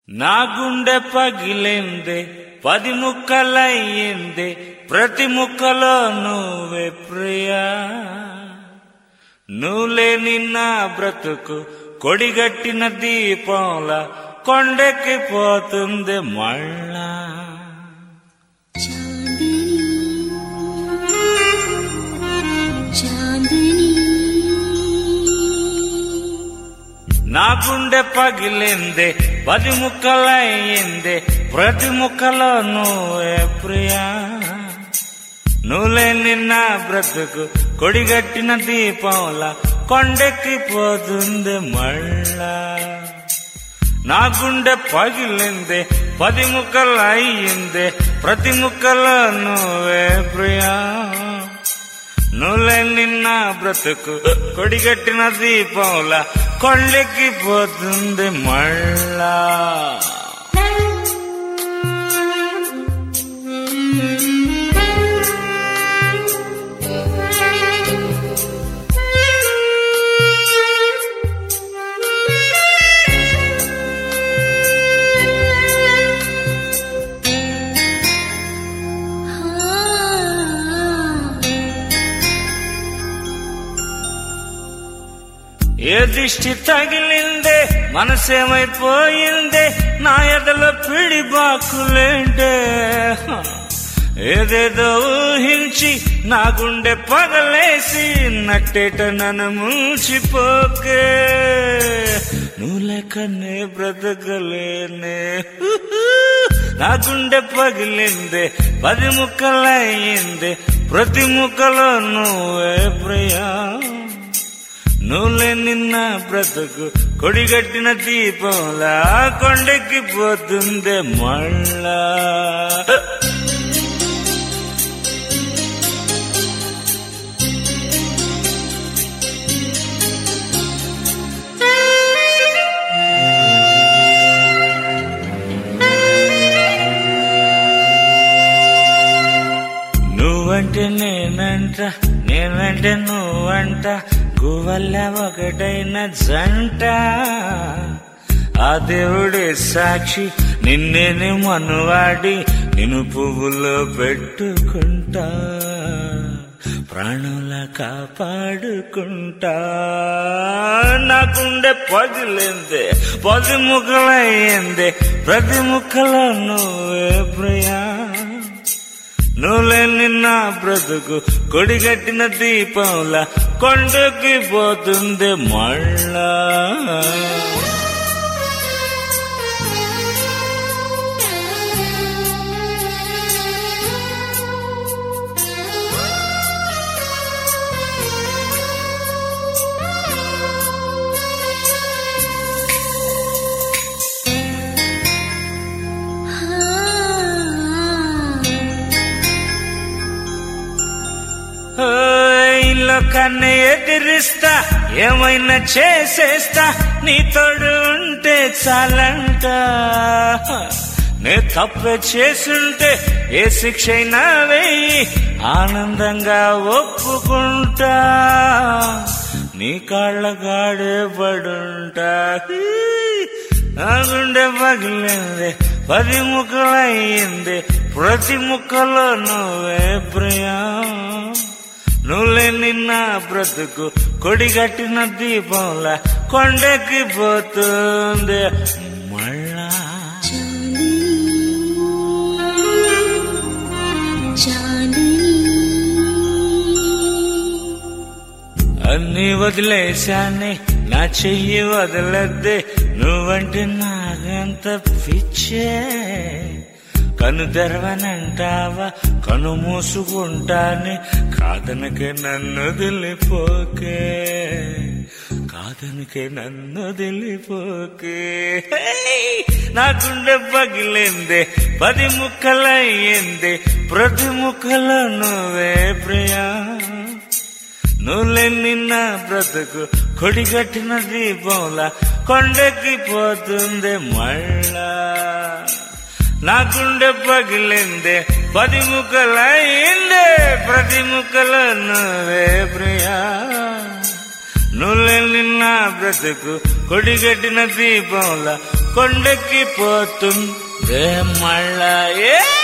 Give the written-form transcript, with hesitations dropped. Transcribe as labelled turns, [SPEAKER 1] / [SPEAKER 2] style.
[SPEAKER 1] నా గుండె పగిలిందే 10 ముక్కలయ్యిందే ప్రతి ముక్కలో నువ్వే ప్రియా. నువ్వులేని నా బ్రతుకు కొడిగట్టిన దీపంలా కొండెక్కిపోతుంది మళ్ళా. నా గుండె పగిలిందే 10 ముక్కలయ్యిందే ప్రతి ముక్కలో నువ్వే ప్రియా. నువ్వులేని నా బ్రతుకు కొడిగట్టిన దీపంలా కొండెక్కిపోతుంది మళ్ళా. నా గుండె పగిలిందే 10 ముక్కలయ్యిందే ప్రతి ముక్కలో నువ్వే ప్రియా. నువ్వులేని నా బ్రతుకు కొడిగట్టిన దీపంలా కొండెక్కిపోతుంది మళ్ళా. ఏ దిష్టి తగిలిందే మనసేమైపోయిందే నా ఎదలో పిడి బాకులేంటే. ఏదేదో ఊహించి నా గుండె పగలేసి నట్టేట నన్ను మూచిపోకే. నువ్వు లేకనే బ్రతకలేనే. నా గుండె పగిలిందే 10 ముక్కలయ్యిందే ప్రతి ముక్కలో నువ్వే ప్రియా. నువ్వులేని నా బ్రతుకు కొడిగట్టిన దీపంలా కొండెక్కిపోతుంది మళ్ళా. నువ్వంటే నేనంట, నేనంటే నువ్వంట, గువల్ల ఒకటైన జంట. ఆ దేవుడే సాక్షి, నిన్నేని మనువాడి నిన్ను పువ్వులో పెట్టుకుంటా. ప్రాణులా కాపాడుకుంటా. నా గుండె పగిలిందే 10 ముక్కలయ్యిందే ప్రతి ముక్కలో నువ్వే ప్రియా. నువ్వులేని నా బ్రతుకు కొడిగట్టిన దీపంలా కొండెక్కిపోతుంది మళ్ళా. లోకాన్ని ఎదిరిస్తా, ఏమైనా చేసేస్తా, నీ తోడు ఉంటే చాలంట. నే తప్పే చేసుంటే ఏ శిక్ష అయినా వేయి, ఆనందంగా ఒప్పుకుంటా. నీ కాళ్ళ గాడే పడుంటా. నా గుండె పగిలిందే 10 ముక్కలయ్యిందే ప్రతి ముక్కలో నువ్వే ప్రియా. నువ్వులేని నా బ్రతుకు కొడిగట్టిన దీపంలా కొండెక్కిపోతుంది మళ్ళా. అన్నీ వదిలేశానే, నా చెయ్యి వదలద్దే. నువ్వంటే నాకంత పిచ్చే. కను తెరవనంటావా, కను మూసుకుంటానే. కాదనకే నన్ను వదిలిపోకే, కాదనకే నన్ను వదిలిపోకే. నా గుండె పగిలిందే 10 ముక్కలయ్యిందే ప్రతి ముక్కలో నువ్వే ప్రియా. నువ్వులేని నా బ్రతుకు కొడిగట్టిన దీపంలా కొండెక్కిపోతుంది మళ్ళా. నా గుండె పగిలిందే 10 ముక్కలయ్యిందే ప్రతి ముక్కలో నువ్వే ప్రియా. నువ్వులేని నా బ్రతుకు కొడిగట్టిన దీపంలా కొండెక్కి పోతుందే మళ్ళా